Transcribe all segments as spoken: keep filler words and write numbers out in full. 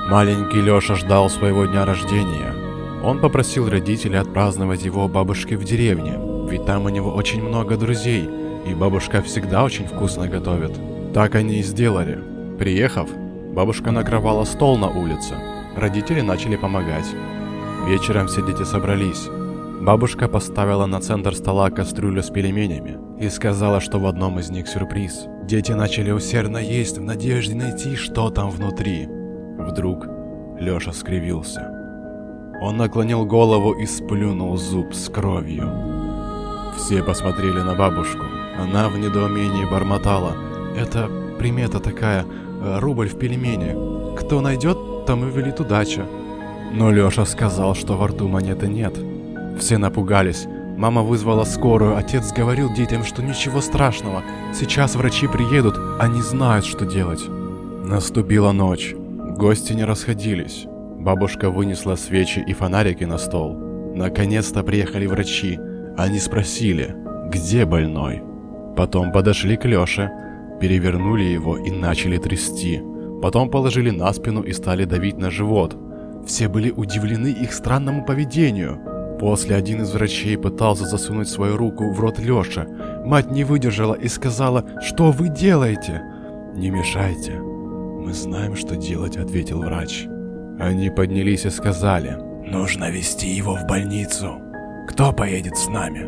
Маленький Лёша ждал своего дня рождения. Он попросил родителей отпраздновать его у бабушки в деревне, ведь там у него очень много друзей, и бабушка всегда очень вкусно готовит. Так они и сделали. Приехав, бабушка накрывала стол на улице. Родители начали помогать. Вечером все дети собрались. Бабушка поставила на центр стола кастрюлю с пельменями и сказала, что в одном из них сюрприз. Дети начали усердно есть в надежде найти, что там внутри. Вдруг Лёша скривился. Он наклонил голову и сплюнул зуб с кровью. Все посмотрели на бабушку. Она в недоумении бормотала. «Это примета такая, рубль в пельмени. Кто найдет, тому велит удача». Но Лёша сказал, что во рту монеты нет. Все напугались. Мама вызвала скорую, отец говорил детям, что ничего страшного. Сейчас врачи приедут, они знают, что делать. Наступила ночь. Гости не расходились. Бабушка вынесла свечи и фонарики на стол. Наконец-то приехали врачи. Они спросили, где больной. Потом подошли к Лёше, перевернули его и начали трясти. Потом положили на спину и стали давить на живот. Все были удивлены их странному поведению. После один из врачей пытался засунуть свою руку в рот Лёши. Мать не выдержала и сказала, что вы делаете? Не мешайте. Мы знаем, что делать, ответил врач. Они поднялись и сказали, нужно везти его в больницу. Кто поедет с нами?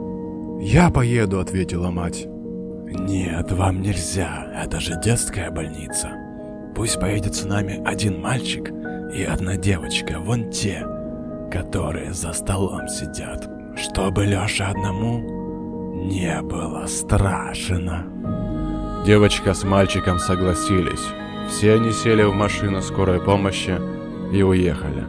Я поеду, ответила мать. Нет, вам нельзя, это же детская больница. Пусть поедет с нами один мальчик и одна девочка, вон те, которые за столом сидят, чтобы Лёше одному не было страшно. Девочка с мальчиком согласились. Все они сели в машину скорой помощи и уехали.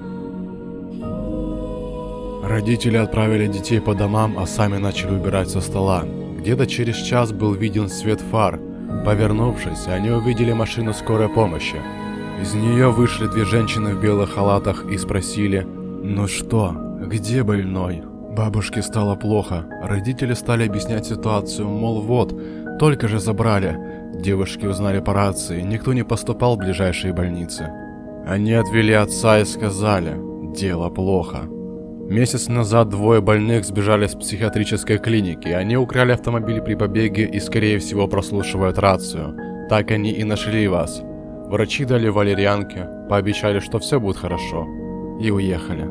Родители отправили детей по домам, а сами начали убирать со стола. Где-то через час был виден свет фар. Повернувшись, они увидели машину скорой помощи. Из нее вышли две женщины в белых халатах и спросили: «Ну что, где больной?» Бабушке стало плохо. Родители стали объяснять ситуацию, мол, вот, только же забрали. Девушки узнали по рации, никто не поступал в ближайшие больницы. Они отвели отца и сказали: дело плохо. Месяц назад двое больных сбежали с психиатрической клиники. Они украли автомобиль при побеге и, скорее всего, прослушивают рацию. Так они и нашли вас. Врачи дали валерьянки, пообещали, что все будет хорошо, и уехали.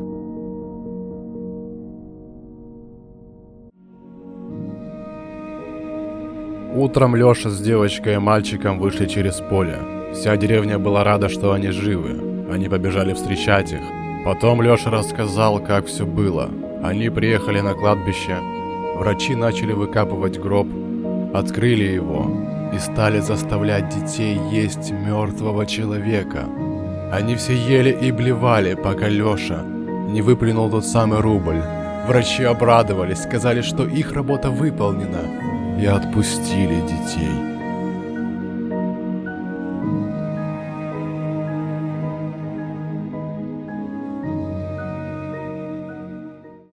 Утром Лёша с девочкой и мальчиком вышли через поле. Вся деревня была рада, что они живы. Они побежали встречать их. Потом Лёша рассказал, как все было. Они приехали на кладбище. Врачи начали выкапывать гроб, открыли его и стали заставлять детей есть мертвого человека. Они все ели и блевали, пока Лёша не выплюнул тот самый рубль. Врачи обрадовались, сказали, что их работа выполнена, и отпустили детей.